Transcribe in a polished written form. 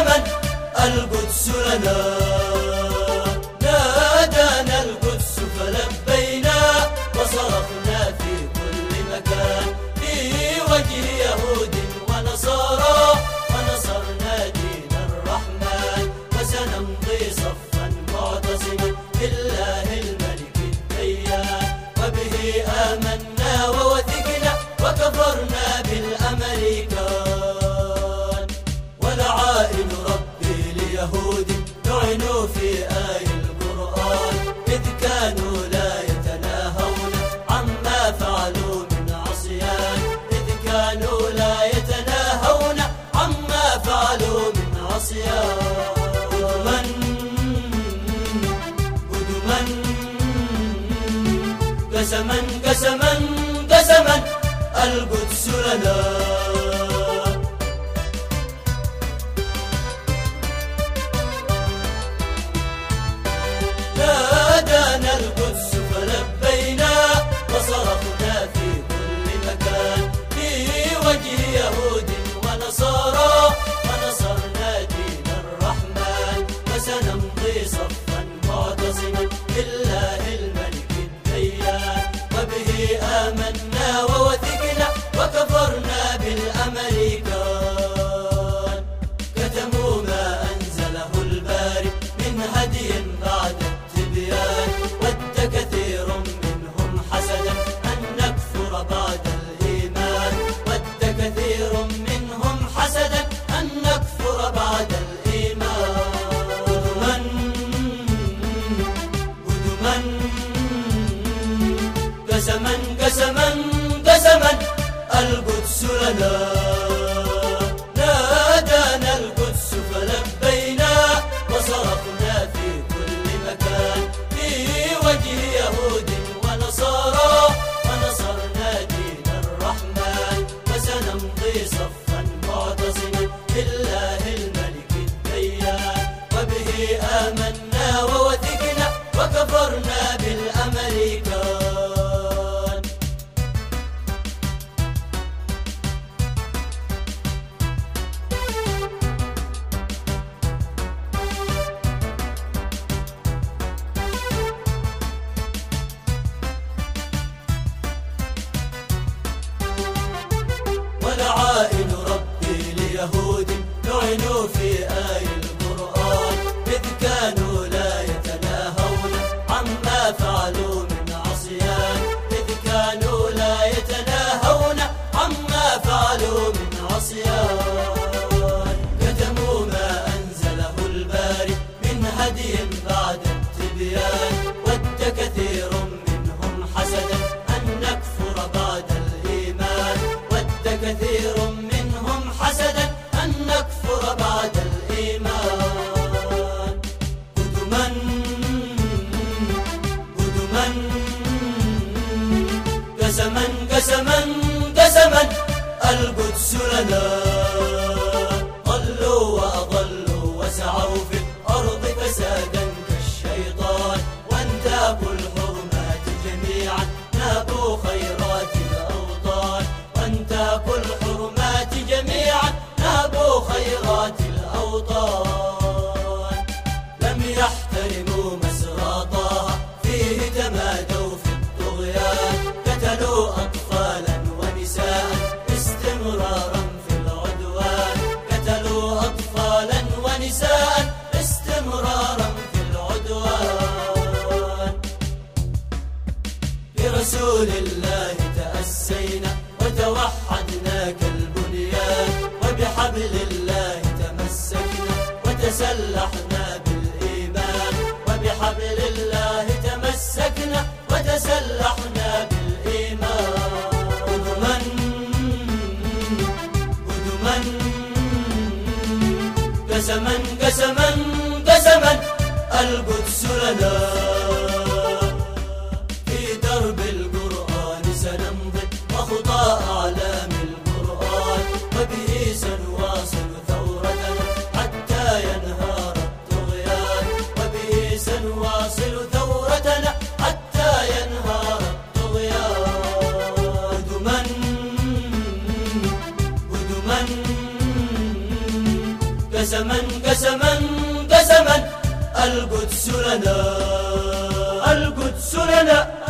قسما القدس لنا. نادانا القدس فلبينا وصرخنا في كل مكان في وجه يهود ونصارى، ونصرنا دين الرحمن وسنمضي صفا معتصما بالله الملك الديان. وبه آمنا ووثقنا وكفرنا بالأمريكان. ولعائن ربي ليهود لعنوا في آي القرآن، إذ كانوا لا يتناهون عما فعلوا من عصيان، إذ كانوا لا يتناهون عما فعلوا من عصيان. قسما قسما قسما القدس لنا. نادانا القدس فلبينا وصرخنا في كل مكان في وجه يهود ونصارى، ونصرنا دين الرحمن وسنمضي صفا معتصما بالله الملك الديان. وبه آمنا ووثقنا وكفرنا بالأمريكان. كتموا ما أنزله الباري من هدي بعد التبيان، ود كثير منهم حسدا أن نكفر بعد الإيمان، ود كثير منهم حسدا أن نكفر بعد الإيمان. قسما قسما قسما القدس لنا. نادانا القدس فلبينا وصرخنا في كل مكان في وجه يهود ونصارى، ونصرنا دين الرحمن وسنمضي صفا معتصما بالله الملك الديان. وبه آمنا ووثقنا وكفرنا بالأمريكان. ولعائن ربي ليهود لعنوا في آي القرآن، إذ كانوا لا يتناهون عما فعلوا من عصيان، إذ كانوا لا يتناهون عما فعلوا من عصيان. كتموا ما أنزله الباري من هدي بعد التبيان، ود كثير منهم حسدا أن نكفر بعد الإيمان، ود كثير منهم حسدا أن نكفر بعد الإيمان. قدما قدما قسما قسما قسما القدس لنا. ضلوا وأضلوا وسعوا في الأرض فسادا كالشيطان، وانتهكوا الحرمات جميعا نابوا خيرات الأوطان، وانتهكوا الحرمات جميعا نابوا خيرات الأوطان. لم يحترموا مسرى طه فيه تمادوا في الطغيان، قتلوا أطفالا ونساء استمرارا في العدوان، قتلوا أطفالا ونساء استمرارا في العدوان. برسول الله تأسينا وتوحدنا كالبنيان، وبحبل الله تمسكنا وتسلحنا بالإيمان، وبحبل الله تمسكنا وتسلحنا بالإيمان. قدما قدما قسما قسما قسما القدس لنا. في درب القرآن سنمضي وخطى أعلام القرآن، وبه سنواصل ثورتنا حتى ينهار الطغيان، وبه سنواصل ثورتنا حتى ينهار الطغيان. قدما قسما القدس لنا، القدس لنا.